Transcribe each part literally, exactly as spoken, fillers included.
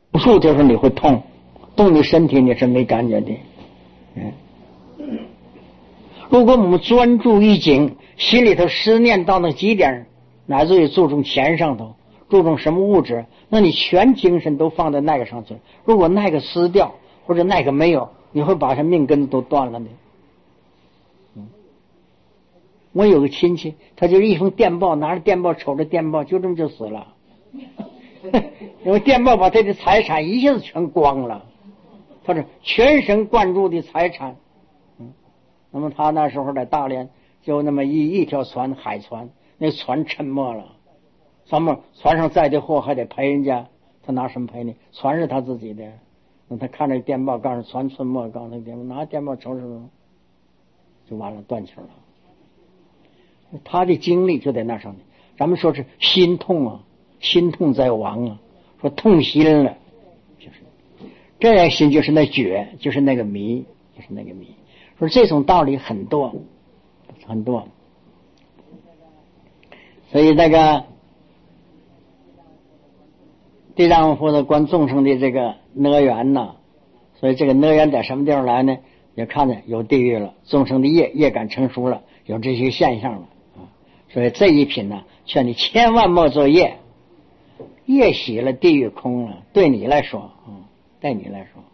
术的时候你会痛，动你身体你是没感觉的。嗯，如果我们专注一境，心里头思念到那极点，乃至于注重钱上头，注重什么物质，那你全精神都放在那个上去。如果那个失掉或者那个没有，你会把他命根子都断了的。嗯，我有个亲戚，他就是一封电报，拿着电报瞅着电报，就这么就死了。因为电报把他的财产一下子全光了，他是全神贯注的财产。嗯，那么他那时候在大连就那么一一条船，海船，那船沉没了，咱们船上载的货还得赔人家，他拿什么赔呢？船是他自己的，那他看着电报，告诉船沉没，告诉那电报，拿电报瞅瞅，就完了，断气了。他的经历就在那上面，咱们说是心痛啊，心痛在亡啊，说痛心了，就是这样心就是那觉，就是那个迷，就是那个迷。说这种道理很多很多，所以那个地藏王菩萨观众生的这个乐园呢，所以这个乐园在什么地方来呢？也看见有地狱了，众生的业业感成熟了，有这些现象了啊。所以这一品呢，劝你千万莫做业，业喜了，地狱空了。对你来说，嗯，对你来说，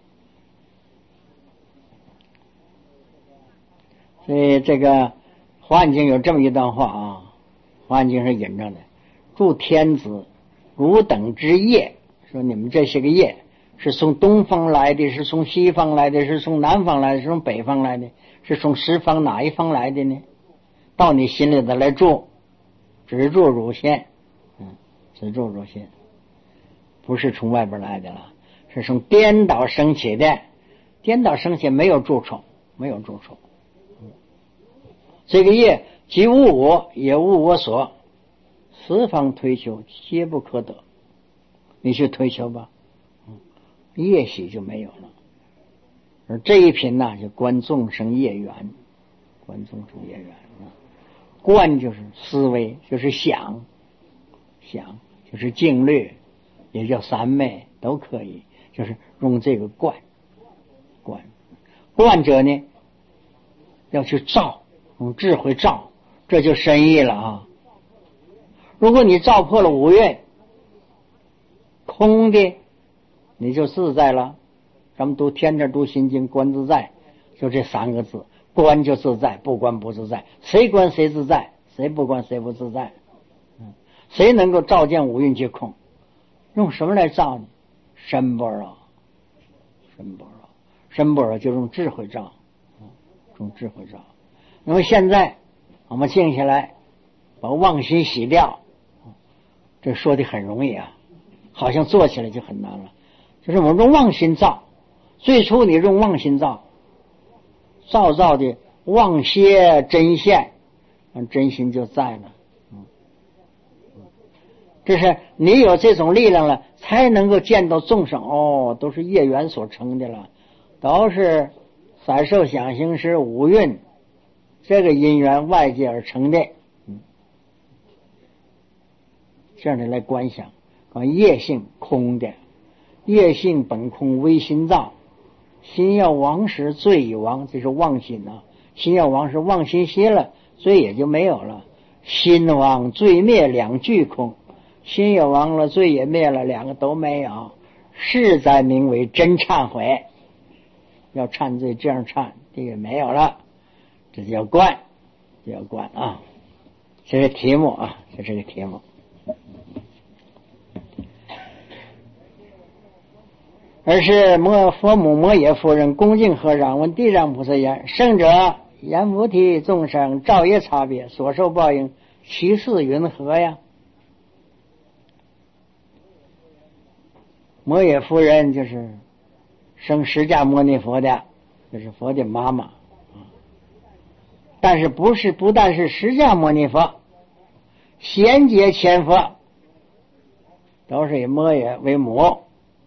所以这个《华严经》有这么一段话啊，《华严经》是引证的：诸天子汝等之业，说你们这些个业是从东方来的，是从西方来的，是从南方来的，是从北方来的，是从十方哪一方来的呢？到你心里头来住，只住汝心，嗯，只住汝心，不是从外边来的了，是从颠倒升起的。颠倒升起没有住处，没有住处。嗯，这个业即无我，也无我所，十方推求皆不可得。你去推求吧，业喜就没有了。而这一品呢，就观众生业缘，观众生业缘啊。观就是思维，就是想，想就是静虑，也叫三昧，都可以。就是用这个观，观观者呢，要去照，用智慧照，这就深意了啊。如果你照破了五蕴，空的，你就自在了。咱们读天天读心经，观自在，就这三个字，观就自在，不观不自在。谁观谁自在，谁不观谁不自在。嗯，谁能够照见五蕴皆空？用什么来照呢？身般若，身般若，身般若就用智慧照，嗯，用智慧照。那么现在我们静下来，把妄心洗掉，这说的很容易啊，好像做起来就很难了。就是我们用妄心照，最初你用妄心照，照照的妄歇真现，真心就在了。嗯，这是你有这种力量了，才能够见到众生。哦，都是业缘所成的了，都是色受想行识五蕴这个因缘外界而成的。嗯，这样的来观想，观业性空的。业性本空，唯心造。心要亡时，罪已亡，这是妄心啊。心要亡时，妄心歇了，罪也就没有了。心亡罪灭，两俱空。心也亡了，罪也灭了，两个都没有。是在名为真忏悔。要忏罪，这样忏，这个没有了，这就叫观，这叫观啊。这是题目啊，这是个题目。而是摩佛母摩耶夫人恭敬合掌问地藏菩萨言：圣者言菩提众生造业差别，所受报应其事云何呀？摩耶夫人就是生释迦牟尼佛的，就是佛的妈妈，但是不是不但是释迦牟尼佛，贤劫前佛都是以摩耶为母。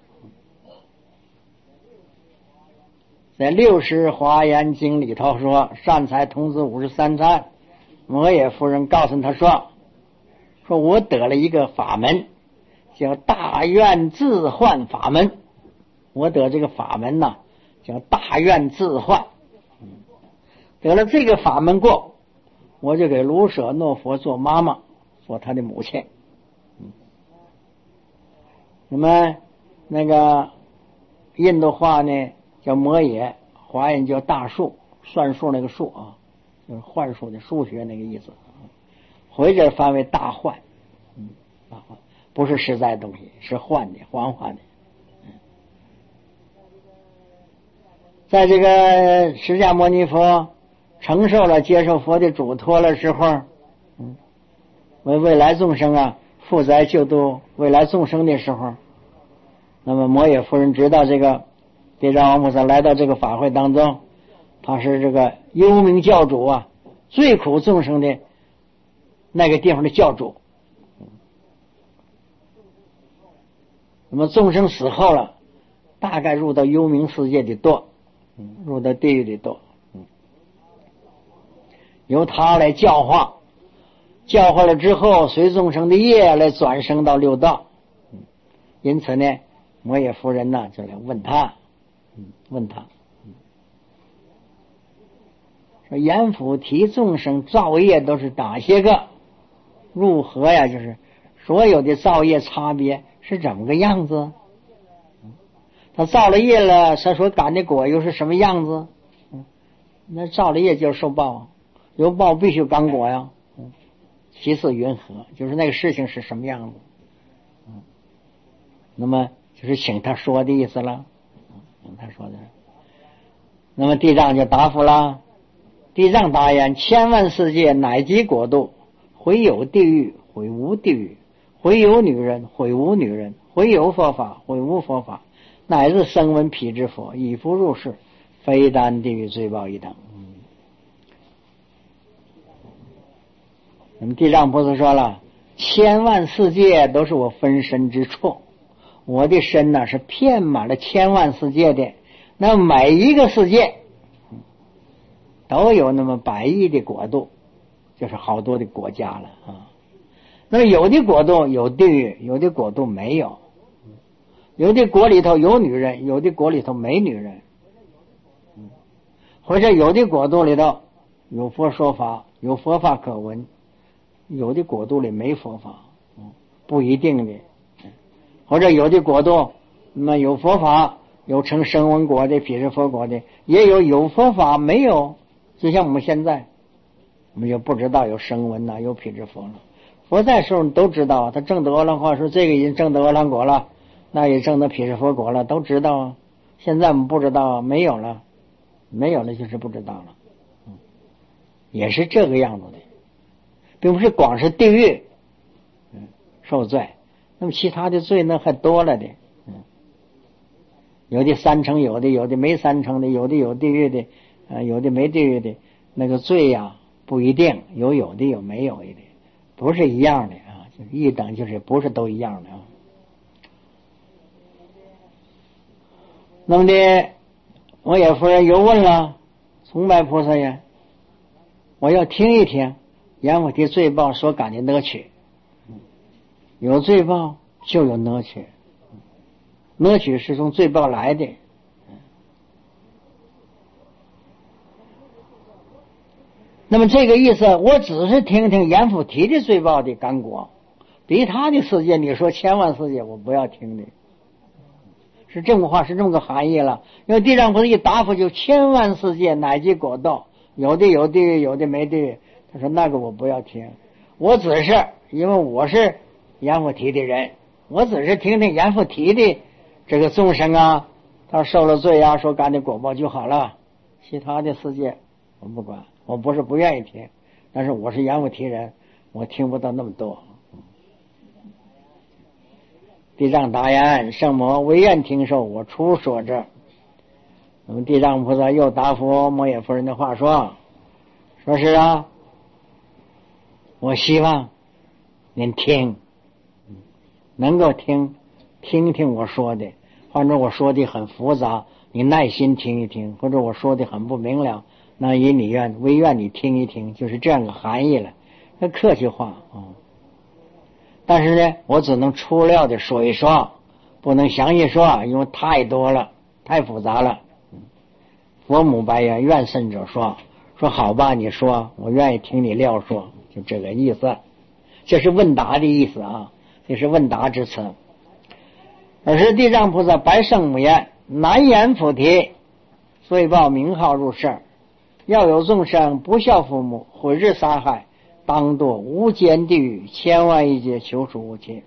在六十华严经里头说，善财童子五十三参，摩耶夫人告诉他说：“说我得了一个法门， 叫大愿自换法门。我得这个法门呢，叫大愿自换。得了这个法门过，我就给卢舍诺佛做妈妈，做他的母亲。那么那个印度话呢叫摩耶，华人叫大数，算数那个数啊，就是幻数的数学那个意思。回这翻为大幻，嗯，大幻不是实在东西，是幻的，幻化的。在这个释迦牟尼佛承受了接受佛的嘱托了之后，嗯，为未来众生啊负责救度未来众生的时候，那么摩耶夫人知道这个地藏王菩萨来到这个法会当中，他是这个幽冥教主啊，最苦众生的那个地方的教主。那么众生死后了，大概入到幽冥世界的多，入到地狱的多，由他来教化，教化了之后随众生的业来转生到六道。因此呢，摩耶夫人呢就来问他，问他说阎浮提众生造业都是哪些个？如何呀？就是所有的造业差别是怎么个样子？他造了业了，他所感的果又是什么样子？那造了业就是受报，有报必须感果呀。其次云何？就是那个事情是什么样子？那么就是请他说的意思了，请他说的。那么地藏就答复了：地藏答言，千万世界乃及国度，会有地狱，会无地狱；会有女人，会无女人；会有佛法，会无佛法，乃至声闻辟支佛，以复入世，非但地狱罪报一等。那么地藏菩萨说了，千万世界都是我分身之处，我的身呢是遍满了千万世界的，那每一个世界都有那么百亿的国度，就是好多的国家了啊。那么有的国度有地狱，有的国度没有，有的国里头有女人，有的国里头没女人，或者有的国度里头有佛说法，有佛法可闻，有的国度里没佛法，不一定的。或者有的国度那么有佛法，有成声闻国的、辟支佛国的，也有有佛法没有，就像我们现在我们就不知道有声闻呐，有辟支佛了。佛在时候都知道，他证得阿罗汉说这个已经证得阿罗汉果了，那也证得辟支佛国了，都知道啊。现在我们不知道，没有了，没有了就是不知道了，也是这个样子的，并不是光是地狱受罪，那么其他的罪呢还多了的，有的三成，有的有的没三成的，有的有地狱的，呃，有的没地狱的，那个罪呀不一定，有有的有没有的，不是一样的啊，就是一等就是不是都一样的啊。那么的，我也夫人又问了崇拜菩萨呀，我要听一听阎浮提罪报所感的乐趣，有罪报就有乐趣，乐趣是从罪报来的。那么这个意思，我只是听听阎浮提的罪报的感果，比他的世界你说千万世界我不要听的，是这么话，是这么个含义了。因为地藏菩萨一答复就千万世界乃及国道，有的有地狱，有的没地狱，他说那个我不要听，我只是因为我是阎浮提的人，我只是听听阎浮提的这个众生啊，他受了罪啊，所感的果报就好了，其他的世界我不管，我不是不愿意听，但是我是阎浮提人，我听不到那么多。地藏答言，圣魔唯愿听受我初说者。那么地藏菩萨又答复摩耶夫人的话说，说是啊，我希望您听，能够听听听我说的，或者我说的很复杂，你耐心听一听，或者我说的很不明了，那以你愿唯愿你听一听，就是这样个含义了。那客气话啊、嗯。 但是呢，我只能粗略的说一说，不能详细说，因为太多了，太复杂了。佛母白言，愿甚者说，说好吧，你说，我愿意听你料说，就这个意思。这是问答的意思啊，这是问答之词。尔时地藏菩萨白圣母言：难言菩提，遂报名号入世。要有众生不孝父母，毁日杀害，当堕无间地狱，千万亿劫，求处无期。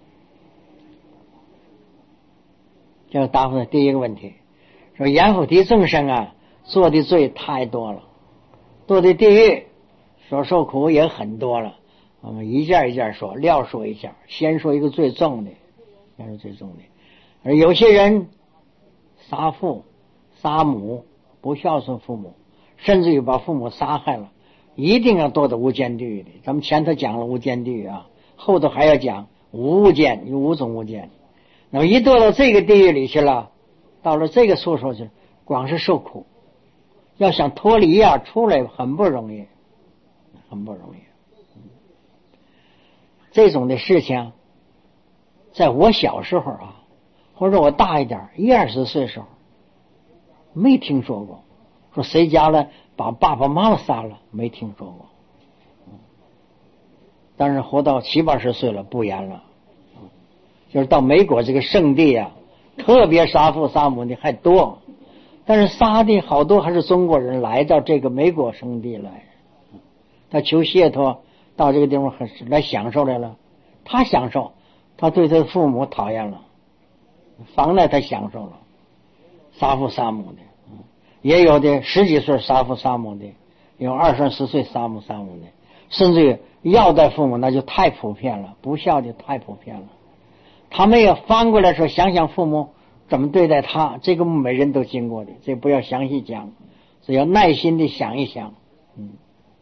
这是答复的第一个问题。说阎浮提众生啊，做的罪太多了，堕的地狱所受苦也很多了。我们一件一件说，料说一下。先说一个最重的，先说最重的。而有些人杀父杀母，不孝顺父母，甚至于把父母杀害了，一定要堕到无间地狱的。咱们前头讲了无间地狱啊，后头还要讲无物间，有五种无间。那么一堕到这个地狱里去了，到了这个岁数去，光是受苦，要想脱离啊，出来很不容易，很不容易。这种的事情，在我小时候啊，或者我大一点，一二十岁时候，没听说过。说谁家了把爸爸妈妈杀了，没听说过。但是活到七八十岁了，不言了。就是到美国这个圣地啊，特别杀父杀母的还多，但是杀的好多还是中国人来到这个美国圣地来，他求解脱。到这个地方来享受来了，他享受，他对他的父母讨厌了，妨碍他享受了，杀父杀母的，也有的十几岁杀父杀母的，有二三十岁杀父杀母的，甚至于要待父母，那就太普遍了，不孝的太普遍了。他们也翻过来说，想想父母怎么对待他，这个每人都经过的，这不要详细讲，只要耐心的想一想。嗯。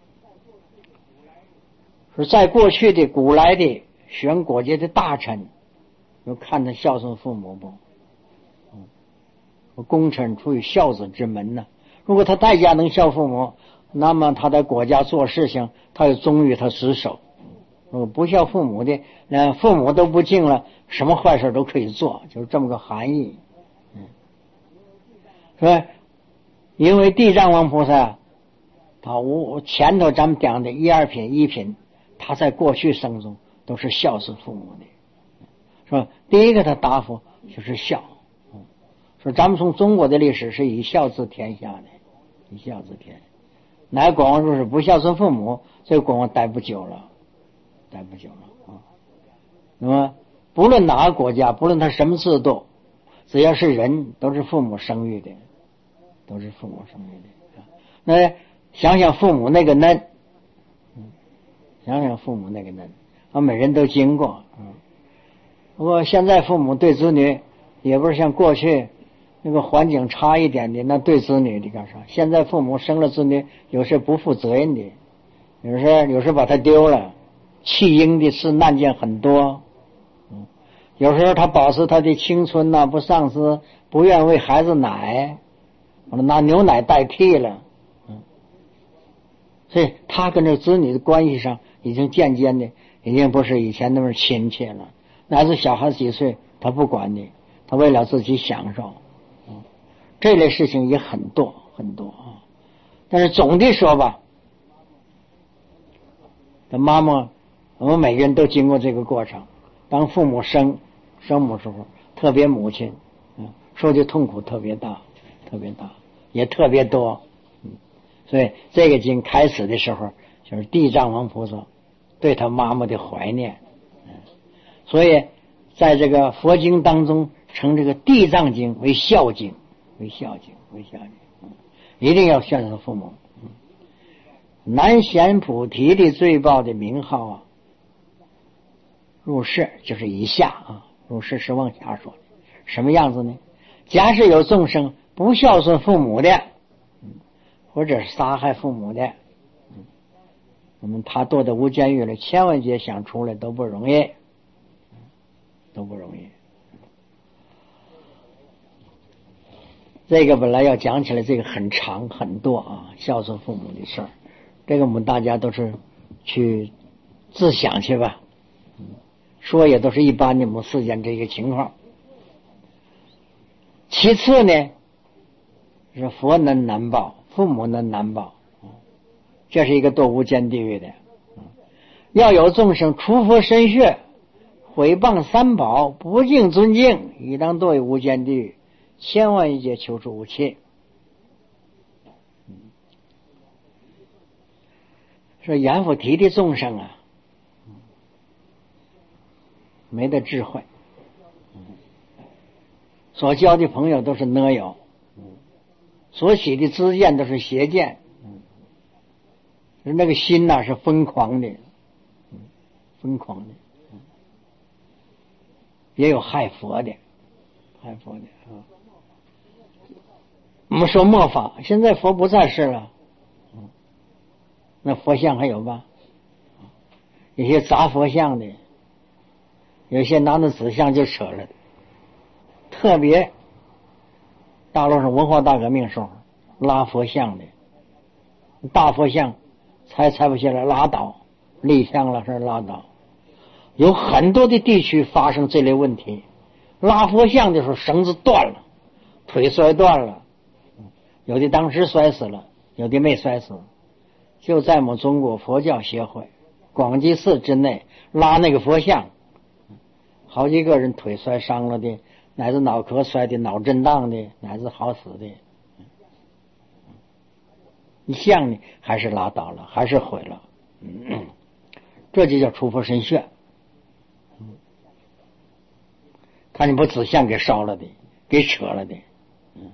说在过去的古来的选国家的大臣，有看他孝顺父母不？嗯，功臣出于孝子之门呢。如果他在家能孝父母，那么他在国家做事情，他有忠于他职守。如果不孝父母的，那父母都不敬了，什么坏事都可以做，就是这么个含义。嗯，说因为地藏王菩萨，他无前头咱们讲的一二品一品。他在过去生中都是孝顺父母的，说第一个他答复就是孝，说咱们从中国的历史是以孝治天下的，以孝治天，乃国王若是不孝顺父母，这个国王待不久了，待不久了啊。那么不论哪个国家，不论他什么制度，只要是人，都是父母生育的，都是父母生育的。那想想父母那个恩。想想父母那个恩，啊，每人都经过。嗯，不过现在父母对子女也不是像过去那个环境差一点的，那对子女的干啥？现在父母生了子女，有时不负责任的，有时有时把他丢了，弃婴的事难见很多。嗯，有时候他保持他的青春呐、啊，不丧失，不愿为孩子奶，拿牛奶代替了。嗯，所以他跟这子女的关系上。已经渐渐的，已经不是以前那么亲切了。乃至小孩几岁，他不管你，他为了自己享受。嗯，这类事情也很多很多啊。但是总的说吧，他妈妈，我们每个人都经过这个过程。当父母生生母时候，特别母亲，嗯，受的痛苦特别大，特别大，也特别多。嗯，所以这个经开始的时候。就是地藏王菩萨对他妈妈的怀念，嗯，所以在这个佛经当中称这个地藏经为孝经，为孝经，为孝经，嗯，一定要孝顺父母。嗯，南贤菩提的罪报的名号啊，入世就是以下啊，入世是往下说的，什么样子呢？假使有众生不孝顺父母的，嗯，或者杀害父母的。我们他堕的无间狱了，千万劫想出来都不容易，都不容易。这个本来要讲起来，这个很长很多啊，孝顺父母的事儿，这个我们大家都是去自想去吧。 说也都是一般的母四件这个情况。其次呢，是佛能难报，父母能难报，这是一个堕无间地狱的。要有众生出佛身血，毁谤三宝，不敬尊敬，以当堕无间地狱，千万一劫求出无期。说阎浮提的众生啊，没得智慧，所交的朋友都是呢友，所起的知见都是邪见，那个心呐、啊、是疯狂的，疯狂的，也有害佛的，害佛的啊。我们说末法，现在佛不在世了，那佛像还有吧？有些砸佛像的，有些拿着纸像就扯了的。特别大陆上文化大革命时候拉佛像的，大佛像才拆不下来拉倒，立像了是拉倒。有很多的地区发生这类问题，拉佛像的时候绳子断了，腿摔断了，有的当时摔死了，有的没摔死。就在我们中国佛教协会广济寺之内拉那个佛像，好几个人腿摔伤了的，乃至脑壳摔的，脑震荡的，乃至好死的。一像呢还是拉倒了，还是毁了，嗯，这就叫出佛身血。看你把纸像给烧了的，给扯了的，嗯，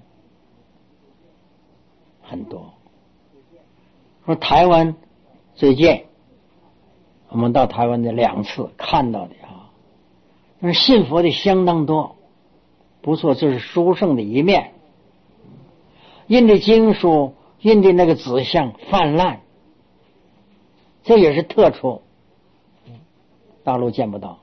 很多。说台湾最近我们到台湾的两次看到的啊，那信佛的相当多，不错，这是殊胜的一面。印的经书，印的那个纸像泛滥，这也是特殊，大陆见不到。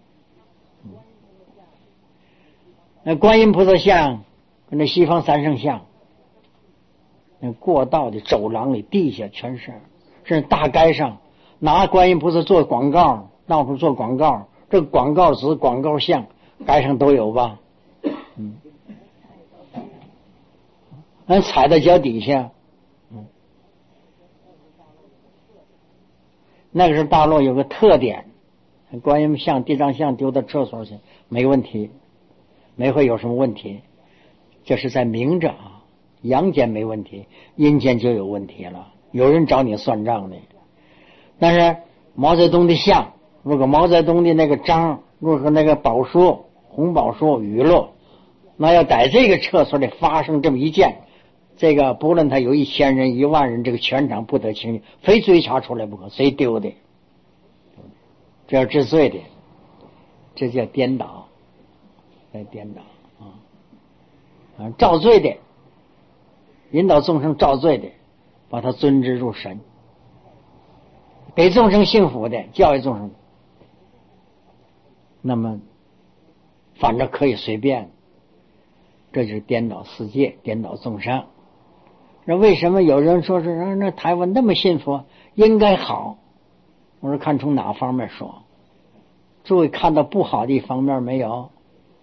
那观音菩萨像跟那西方三圣像，那过道的走廊里地下全是，甚至大街上拿观音菩萨做广告，到处做广告，这广告纸广告像街上都有吧，嗯，那踩在脚底下，嗯，那个时候大陆有个特点，观音像地藏像丢到厕所去没问题，没会有什么问题，这是在明着啊，阳间没问题，阴间就有问题了，有人找你算账的。但是毛泽东的像，如果毛泽东的那个章，如果那个宝书红宝书语录，那要在这个厕所里发生这么一件，这个不论他有一千人一万人，这个全场不得清净，非追查出来不可，谁丢的，这要治罪的，这叫颠倒，在颠倒啊啊，造罪的，引导众生造罪的，把他尊之入神，给众生幸福的，教育众生，那么反正可以随便，这就是颠倒世界，颠倒众生。那为什么有人说是啊，那台湾那么信佛应该好？我说看从哪方面说，诸位看到不好的一方面没有？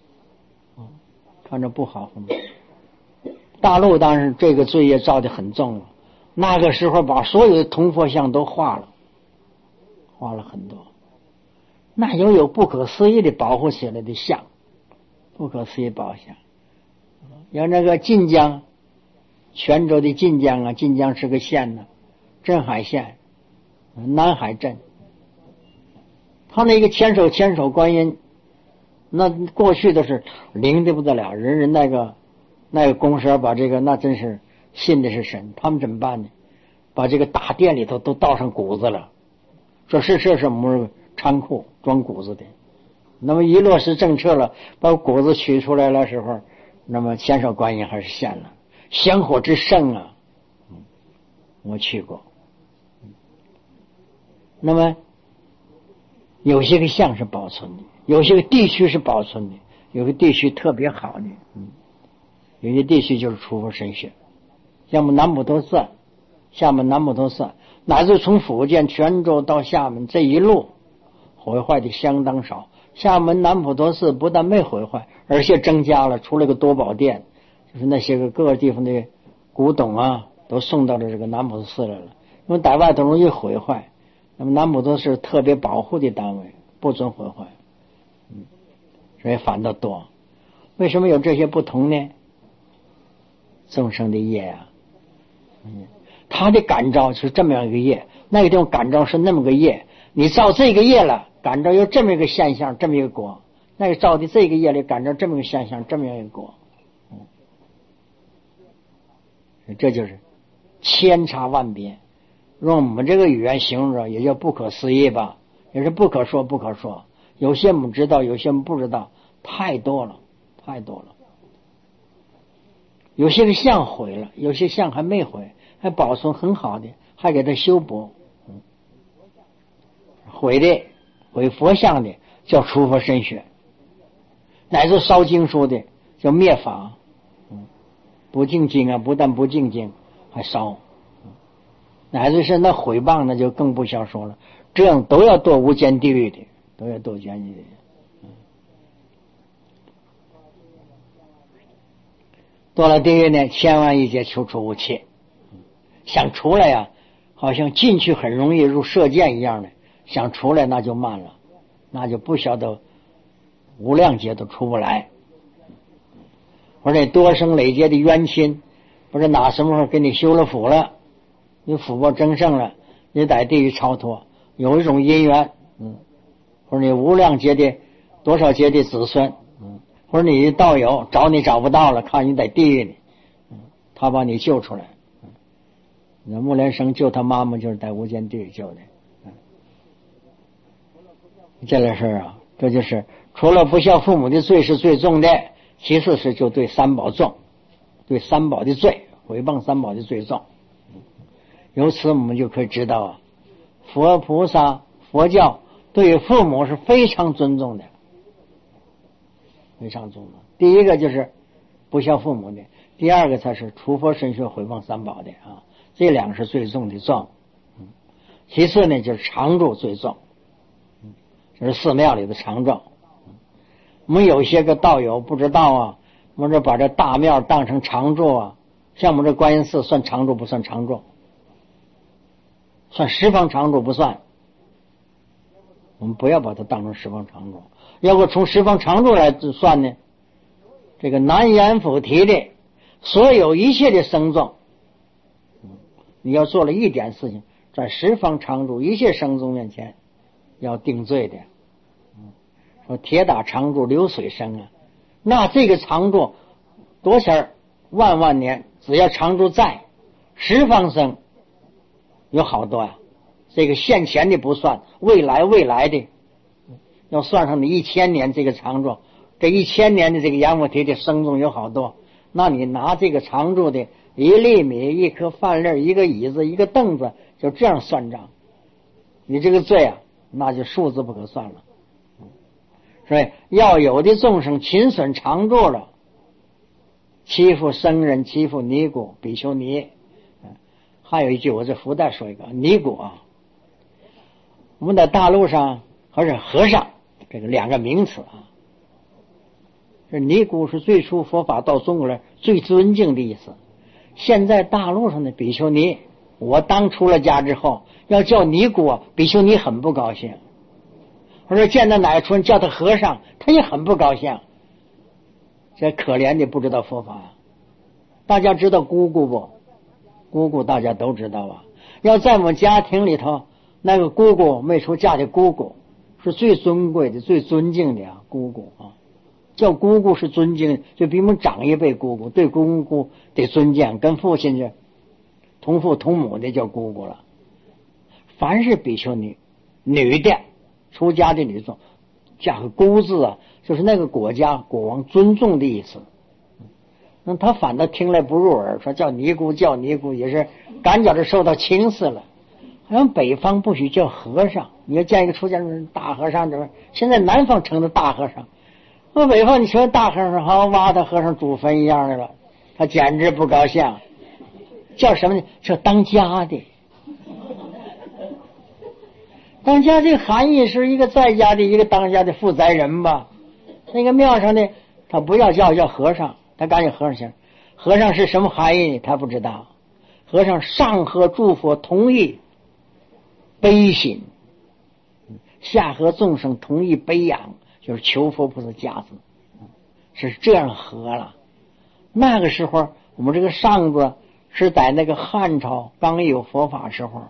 看着不好方面，大陆当然这个罪业造得很重了，那个时候把所有的铜佛像都化了，化了很多，那又有不可思议的保护起来的像，不可思议保护像。有那个晋江，泉州的晋江啊，晋江是个县呢，镇海县，南海镇，他那个千手千手观音，那过去都是灵的不得了，人人那个那个公社把这个，那真是信的是神，他们怎么办呢？把这个大殿里头都倒上谷子了，说是这是我们仓库装谷子的。那么一落实政策了，把谷子取出来了时候，那么千手观音还是现了，香火之盛啊，我去过。那么有些个像是保存的，有些个地区是保存的，有个地区特别好的，嗯，有些地区就是出佛身血，像我们南普陀寺，厦门南普陀寺，乃至从福建泉州到厦门这一路毁坏的相当少， 厦门南普陀寺不但没毁坏，而且增加了，出了个多宝殿，就是那些个各个地方的古董啊，都送到了这个南普陀寺来了。因为在外头容易毁坏，那么南普陀是特别保护的单位，不准毁坏，嗯，所以反倒多。为什么有这些不同呢？众生的业啊，嗯，他的感召是这么样一个业，那个地方感召是那么个业，你造这个业了，感召有这么一个现象，这么一个果；那个造的这个业里感召这么一个现象，这么样一个果，嗯，这就是千差万别。用我们这个语言形容，也叫不可思议吧，也是不可说不可说。有些我们知道，有些我们不知道，太多了，太多了。有些个像毁了，有些像还没毁，还保存很好的，还给它修补。嗯，毁的毁佛像的叫除佛身血，乃至烧经书的叫灭法。嗯，不敬经啊，不但不敬经，还烧。乃至是那毁谤，那就更不想说了。这样都要堕无间地狱的，都要堕无间地狱的。嗯，堕了地狱呢，千万一劫求出无期。想出来呀，好像进去很容易如射箭一样的，想出来那就慢了，那就不晓得无量劫都出不来。或者多生累劫的冤亲，不是哪什么时候给你修了福了，你福报增盛了，你在地狱超脱，有一种因缘，嗯，或者你无量劫的多少劫的子孙，嗯，或者你的道友找你找不到了，看你在地狱里，嗯，他把你救出来。嗯，那木莲生救他妈妈就是在无间地狱救的。嗯，这类事啊，这就是除了不孝父母的罪是最重的，其次是就对三宝重，对三宝的罪，毁谤三宝的罪重。由此我们就可以知道啊，佛菩萨佛教对父母是非常尊重的，非常尊重。第一个就是不孝父母的，第二个才是除佛身血毁谤三宝的啊，这两个是最重的重。嗯，其次呢就是常住最重，嗯，就是寺庙里的常住。嗯，我们有些个道友不知道啊，我们这把这大庙当成常住啊，像我们这观音寺算常住不算常住？算十方常住不算，我们不要把它当成十方常住。要不从十方常住来算呢，这个南阎浮提的所有一切的僧众，你要做了一点事情，在十方常住一切僧众面前要定罪的。说铁打常住流水生啊，那这个常住多少万万年，只要常住在十方生有好多呀，这个现前的不算，未来未来的要算上你一千年这个常住，这一千年的这个阎浮提的僧众有好多，那你拿这个常住的一粒米、一颗饭粒、一个椅子、一个凳子，就这样算账，你这个罪啊，那就数字不可算了。所以要有的众生勤损常住了，欺负僧人、欺负尼姑、比丘尼。还有一句，我这附带说一个尼姑啊，我们在大陆上还是和尚，这个两个名词啊。这尼姑是最初佛法到中国来最尊敬的意思。现在大陆上的比丘尼，我当出了家之后，要叫尼姑啊，比丘尼很不高兴。我说见到哪个村叫他和尚，他也很不高兴。这可怜的不知道佛法。大家知道姑姑不？姑姑大家都知道啊。要在我们家庭里头，那个姑姑没出嫁的姑姑是最尊贵的、最尊敬的啊，姑姑啊，叫姑姑是尊敬，就比我们长一辈姑姑，对姑姑得尊敬，跟父亲是同父同母的叫姑姑了。凡是比丘尼女的出家的女众，加个姑字啊，就是那个国家国王尊重的意思。那他反倒听来不入耳，说叫尼姑叫尼姑也是赶脚的受到轻视了。好像北方不许叫和尚，你要见一个出家人大和尚，这现在南方成了大和尚，那北方你说大和尚好像挖他和尚祖坟一样的了，他简直不高兴。叫什么呢？叫当家的。 当家这个含义是一个在家的一个当家的负责人吧。那个庙上呢，他不要叫叫和尚，他赶紧和尚去。和尚是什么含义他不知道。和尚上合诸佛同意悲心，下合众生同意悲仰，就是求佛菩萨加持，是这样合了。那个时候我们这个上字是在那个汉朝刚有佛法时候，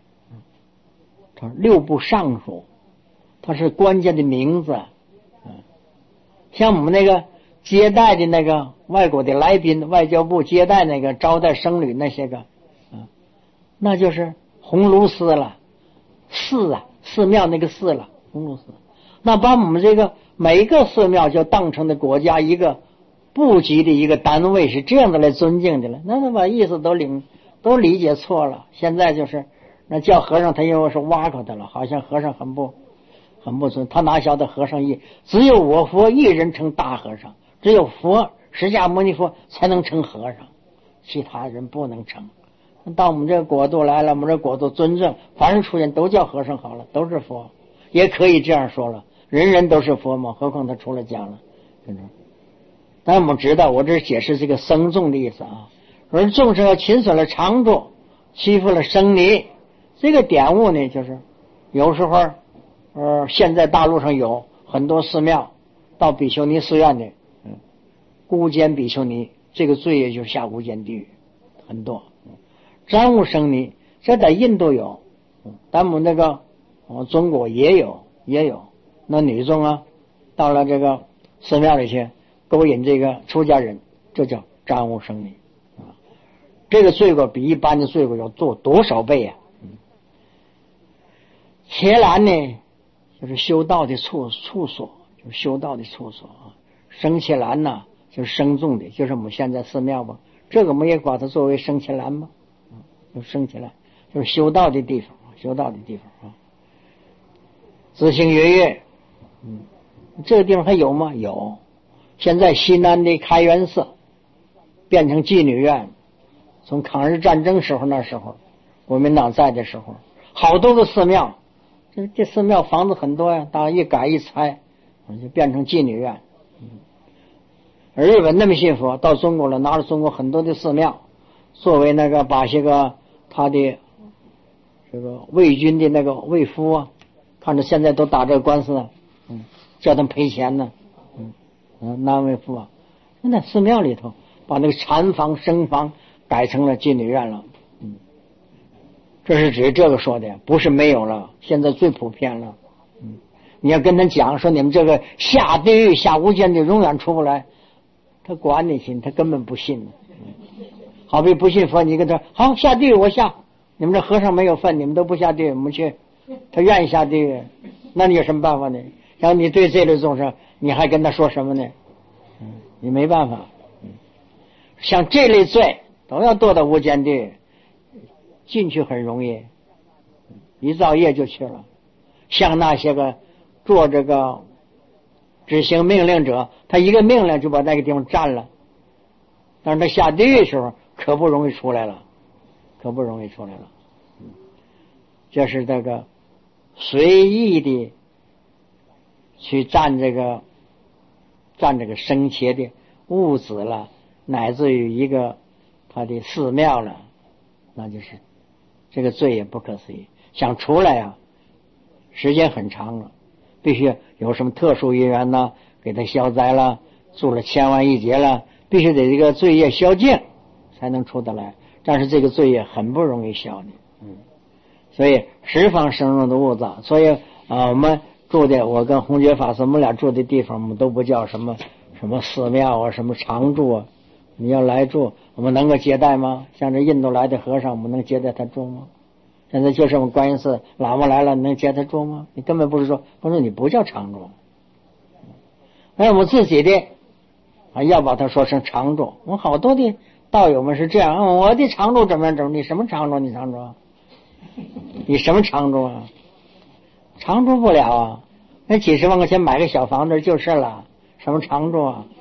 六部尚书，它是关键的名字。像我们那个接待的那个外国的来宾，外交部接待那个招待僧侣那些个，那就是鸿胪寺了，寺啊，寺庙那个寺了，鸿胪寺。那把我们这个每一个寺庙就当成的国家一个部级的一个单位，是这样的来尊敬的了。那他把意思都领都理解错了。现在就是那叫和尚，他因为是挖口的了，好像和尚很不很不尊，他哪晓得和尚意？只有我佛一人成大和尚，只有佛释迦牟尼佛才能成和尚，其他人不能成。到我们这个国度来了，我们这国度尊正，凡是出现都叫和尚好了，都是佛，也可以这样说了，人人都是佛嘛，何况他出了家了。但我们知道，我这解释这个僧众的意思啊。而众生要侵损了常住，欺负了僧尼，这个典物呢，就是有时候呃，现在大陆上有很多寺庙到比丘尼寺院的，嗯，孤奸比丘尼，这个罪业就是下无间地狱，很多。沾污僧尼，这在印度有，咱们那个哦，中国也有也有。那女众啊，到了这个寺庙里去勾引这个出家人，这叫沾污僧尼啊。这个罪过比一般的罪过要做多少倍啊？嗯，伽蓝呢，就是修道的处处所，就是修道的处所啊。生伽蓝呢，就是生众的，就是我们现在寺庙吧，这个我们也把它作为生伽蓝吧。就升起来，就是修道的地方，修道的地方啊。自行月月，嗯，这个地方还有吗？有。现在西南的开元寺变成妓女院，从抗日战争时候那时候，国民党在的时候，好多个寺庙，这这寺庙房子很多呀，当一改一拆，就变成妓女院。嗯，而日本那么信佛，到中国了，拿了中国很多的寺庙。作为那个把些个他的这个魏军的那个魏夫啊，看着现在都打这个官司啊，嗯，叫他们赔钱呢，嗯嗯，南魏夫啊，那寺庙里头把那个禅房、僧房改成了妓女院了，嗯，这是指这个说的，不是没有了，现在最普遍了，嗯，你要跟他讲说你们这个下地狱、下无间地永远出不来，他管你信，他根本不信。好比不信佛，你跟他好下地狱我下，你们这和尚没有份，你们都不下地狱，我们去，他愿意下地狱，那你有什么办法呢？然后你对这类众生，你还跟他说什么呢？嗯，你没办法。嗯，像这类罪都要堕到无间地狱，进去很容易，一造业就去了。像那些个做这个执行命令者，他一个命令就把那个地方占了，但是他下地狱的时候可不容易出来了，可不容易出来了。嗯，这是这个随意的去占这个占这个生前的物质了，乃至于一个他的寺庙了，那就是这个罪也不可思议。想出来啊，时间很长了，必须有什么特殊因缘呢，给他消灾了，做了千万亿劫了，必须得这个罪业消尽才能出得来，但是这个罪业很不容易消的。嗯，所以十方生中的物质，所以啊，我们住的，我跟弘觉法师我们俩住的地方，我们都不叫什么什么寺庙啊，什么常住啊。你要来住，我们能够接待吗？像这印度来的和尚，我们能接待他住吗？现在就是我们观音寺喇嘛来了，能接他住吗？你根本不是说，不是你不叫常住。那我们自己的啊，要把它说成常住。我们好多的道友们是这样，嗯、我的常住怎么样怎么？你什么常住？你常住？你什么常住啊？常住不了啊！那几十万块钱买个小房子就是了，什么常住啊？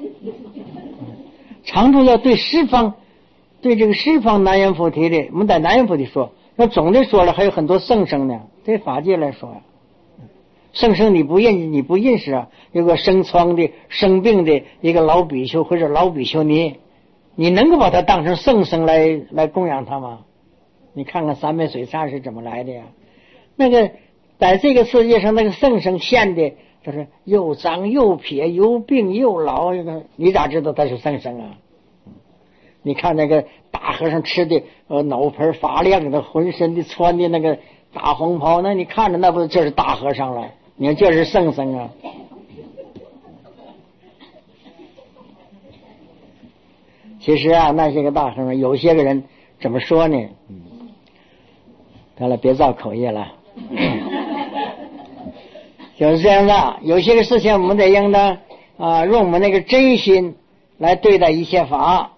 常住要对十方，对这个十方南阎浮提的，我们在南阎浮提说那总的说了，还有很多圣生呢。对法界来说呀、啊，圣生你不认你不认识啊，有个生疮的、生病的一个老比丘或者老比丘尼，你能够把他当成圣生来来供养他吗？你看看三昧水忏是怎么来的呀？那个在这个世界上，那个圣生现的就是又脏又撇又病又老，你咋知道他是圣生啊？你看那个大和尚吃的呃脑盆发亮的，浑身的穿的那个大红袍，那你看着那不就是大和尚了？你看这是圣僧啊。其实啊，那些个大和尚，有些个人怎么说呢？嗯，得了，别造口业了。就是这样的，有些个事情我们得应当啊，用我们那个真心来对待一切法。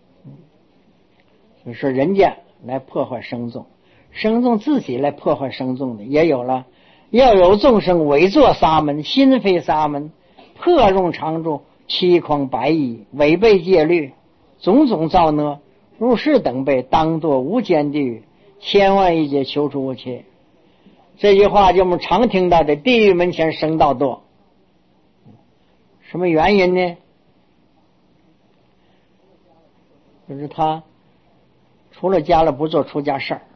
就是人家来破坏生众，生众自己来破坏生众的也有了。要有众生伪作沙门，心非沙门，破用常住，欺诳白衣，违背戒律，种种造恶，入世等辈，当作无间地狱，千万亿劫求出无切。这句话就我们常听到的，地狱门前生道多。什么原因呢？就是他出了家了不做出家事儿。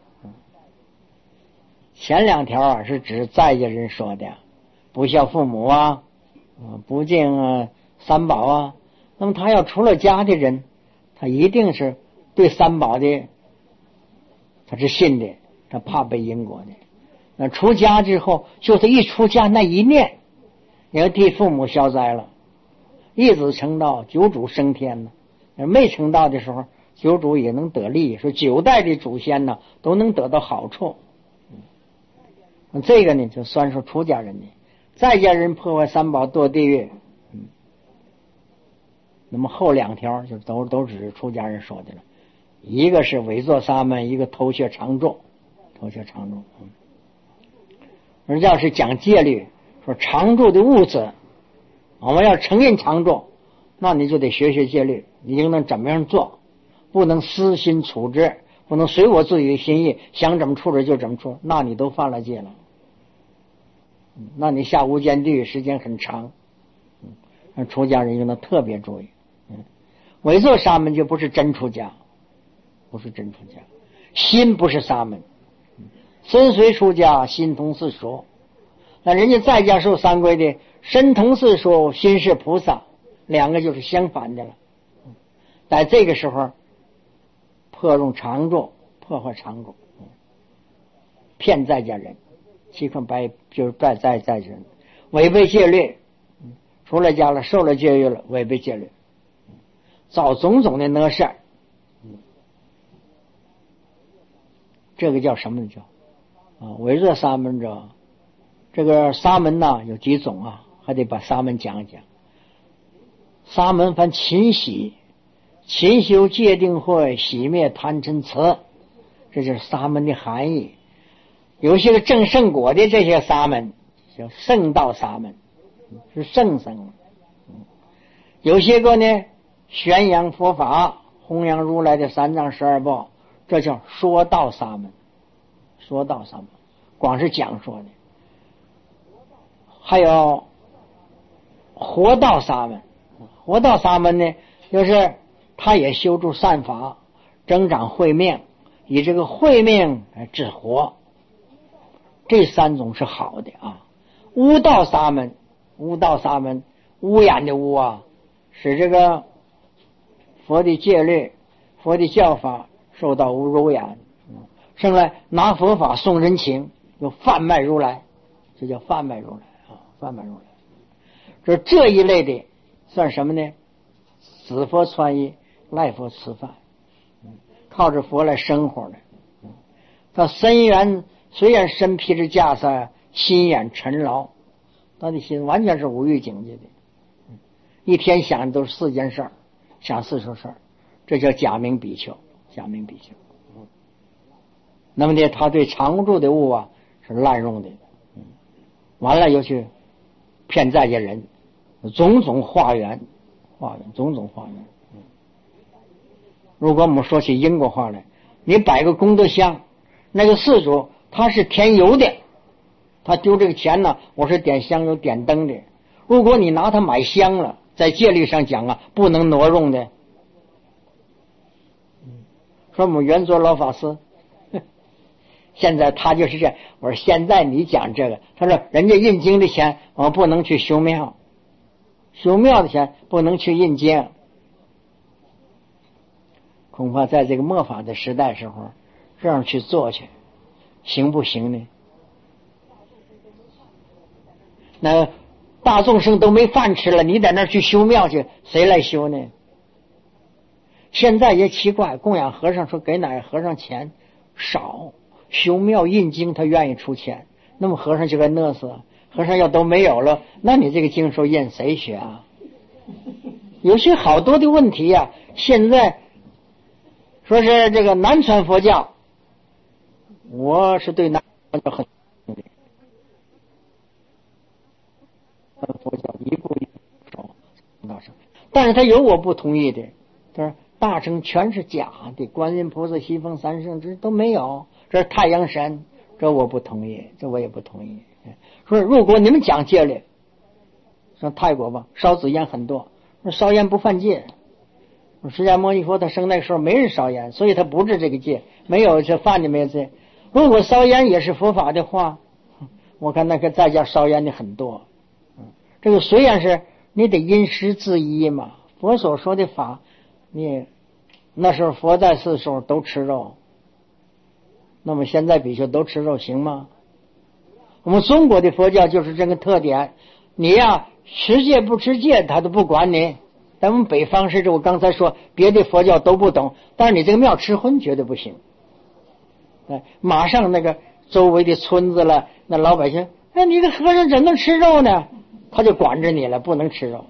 前两条啊是指在家人说的，不孝父母啊，不敬啊三宝啊。那么他要出了家的人，他一定是对三宝的他是信的，他怕背因果的。那出家之后，就他一出家那一念，你要替父母消灾了，一子成道，九主升天了。没成道的时候，九主也能得利，说九代的祖先呢都能得到好处。嗯、这个呢就算是出家人的，在家人破坏三宝堕地狱。嗯，那么后两条就都都只是出家人说的了，一个是伪作沙门，一个偷窃常住，偷窃常住。嗯，而要是讲戒律，说常住的物质，我们要承认常住，那你就得学学戒律，你应当怎么样做，不能私心处置，不能随我自己的心意，想怎么处置就怎么处置，那你都犯了戒了。那你下无间地狱时间很长。嗯，出家人应当特别注意。嗯，伪作沙门就不是真出家，不是真出家，心不是沙门。身随出家，心同世俗。那人家在家受三规的，身同世俗，心是菩萨，两个就是相反的了。在这个时候，破用常住，破坏常住，骗在家人，欺诳白就是在在在家人，违背戒律，出了家了，受了戒律了，违背戒律，造种种的恶事，这个叫什么呢？叫啊，伪作沙门者。这个沙门呢有几种啊，还得把沙门讲一讲。沙门分勤喜，勤修戒定慧，洗灭贪嗔痴，这就是沙门的含义。有些个证圣果的这些沙门叫圣道沙门，是圣僧。有些个呢宣扬佛法，弘扬如来的三藏十二部，这叫说道沙门。说道沙门光是讲说的。还有活道沙门，活道沙门呢就是他也修筑善法，增长慧命，以这个慧命来治活。这三种是好的啊。污道沙门，污道沙门，污染的污啊，使这个佛的戒律、佛的教法受到污染，生来拿佛法送人情，又贩卖如来，这叫贩卖如来啊，贩卖如来。这这一类的算什么呢？死佛穿衣，赖佛吃饭，靠着佛来生活的。他身缘虽然身披着袈裟，心眼沉牢，他的心完全是无欲境界的，一天想的都是世间事儿，想世俗事儿，这叫假名比丘，假名比丘。那么呢，他对常住的物啊是滥用的，完了又去骗在家人，种种化缘，化缘，种种化缘。如果我们说起因果话来，你摆个功德箱， 那个寺主他是添油的，他丢这个钱呢，我是点香油点灯的。如果你拿它买香了，在戒律上讲啊，不能挪用的。说我们圆桌老法师，现在他就是这样。我说现在你讲这个，他说人家印经的钱我们不能去修庙，修庙的钱不能去印经。恐怕在这个末法的时代时候，这样去做去，行不行呢？那大众生都没饭吃了，你在那儿去修庙去，谁来修呢？现在也奇怪，供养和尚说给哪个和尚钱少，修庙印经他愿意出钱，那么和尚就该饿死。和尚要都没有了，那你这个经书印谁学啊？有些好多的问题呀、啊，现在说是这个南传佛教，我是对南传佛教很佛教一步一步走，但是他有我不同意的，他说大乘全是假的，观音菩萨、西方三圣这都没有，这是太阳神，这我不同意，这我也不同意。说如果你们讲戒律，说泰国吧，烧纸烟很多，说烧烟不犯戒。释迦牟尼佛他生那个时候没人烧烟，所以他不治这个戒，没有这犯的没有罪。如果烧烟也是佛法的话，我看那个在家烧烟的很多。这个虽然是你得因时制宜嘛，佛所说的法，你那时候佛在世的时候都吃肉，那么现在比丘都吃肉行吗？我们中国的佛教就是这个特点，你呀持戒不持戒他都不管你。咱们北方是这，我刚才说别的佛教都不懂，但是你这个庙吃荤绝对不行。哎，马上那个周围的村子了，那老百姓，哎，你这和尚怎么能吃肉呢？他就管着你了，不能吃肉。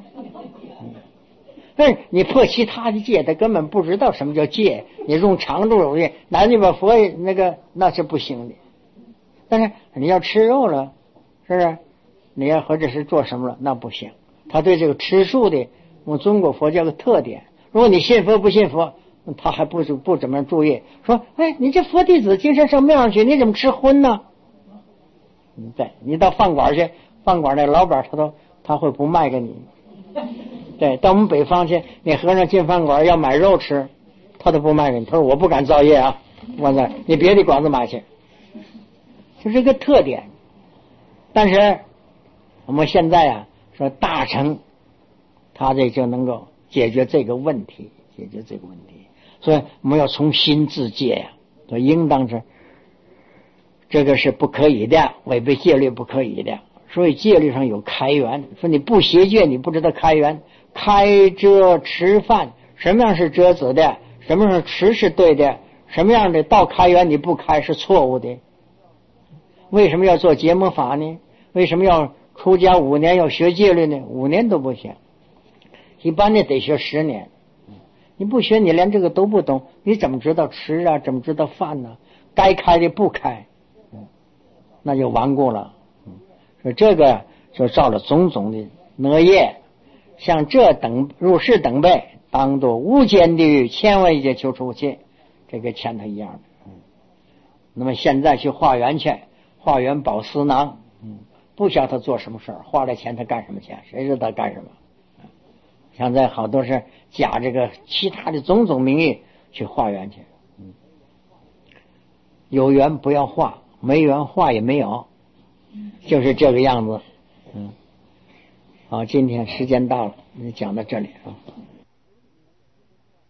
哎，你破其他的戒，他根本不知道什么叫戒。你用常住有戒，拿你把佛那个那是不行的。但是你要吃肉了，是不是？你要或者是做什么了，那不行。他对这个吃素的。我们中国佛教的特点，如果你信佛不信佛，他还不不怎么注意，说，哎，你这佛弟子经常上庙上去，你怎么吃荤呢？对，你到饭馆去，饭馆那老板他都他会不卖给你。对，到我们北方去，你和尚进饭馆要买肉吃，他都不卖给你，他说我不敢造业啊，我说你别的馆子买去，就这个特点。但是我们现在啊，说大乘。他这就能够解决这个问题，解决这个问题。所以我们要从心自戒呀，所以应当是这个是不可以的，违背戒律不可以的。所以戒律上有开源，说你不邪戒，你不知道开源。开遮持犯，什么样是遮止的，什么样是持是对的，什么样的到开源你不开是错误的。为什么要做结魔法呢？为什么要出家五年要学戒律呢？五年都不行。一般的得学十年，你不学，你连这个都不懂，你怎么知道吃啊？怎么知道饭呢、啊？该开的不开，那就顽固了。所以这个就造了种种的恶业，像这等入世等辈，当作无间地狱，千万劫求出去，这个前头一样的。那么现在去化缘去，化缘宝丝囊，不晓得他做什么事儿，花了钱他干什么钱？谁知道干什么？现在好多是假这个其他的种种名义去化缘去，嗯，有缘不要化，没缘化也没有，就是这个样子，嗯，好，今天时间到了，你讲到这里啊。